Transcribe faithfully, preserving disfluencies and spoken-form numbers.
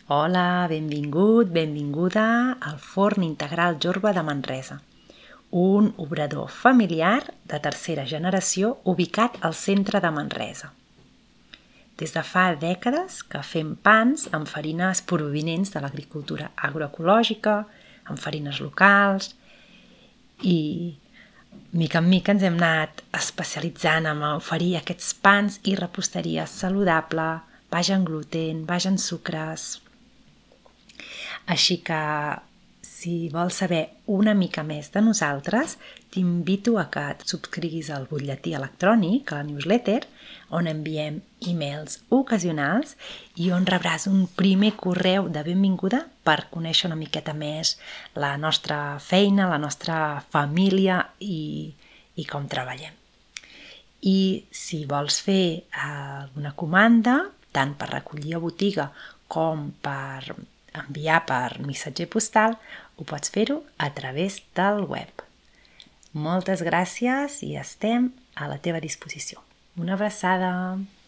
Hola, benvingut, benvinguda al Forn Integral Jorba de Manresa, un obrador familiar de tercera generació ubicat al centre de Manresa. Des de fa dècades que fem pans amb farines provinents de l'agricultura agroecològica, amb farines locals i mica en mica ens hem anat especialitzant en oferir aquests pans i reposteria saludable, baix en gluten, baix en sucres. Així que, si vols saber una mica més de nosaltres, t'invito a que et subscriguis al butlletí electrònic, a la newsletter, on enviem e-mails ocasionals i on rebràs un primer correu de benvinguda per conèixer una miqueta més la nostra feina, la nostra família i, i com treballem. I si vols fer alguna comanda, tant per recollir a botiga com per enviar per missatger postal, ho pots fer-ho a través del web. Moltes gràcies i estem a la teva disposició. Una abraçada!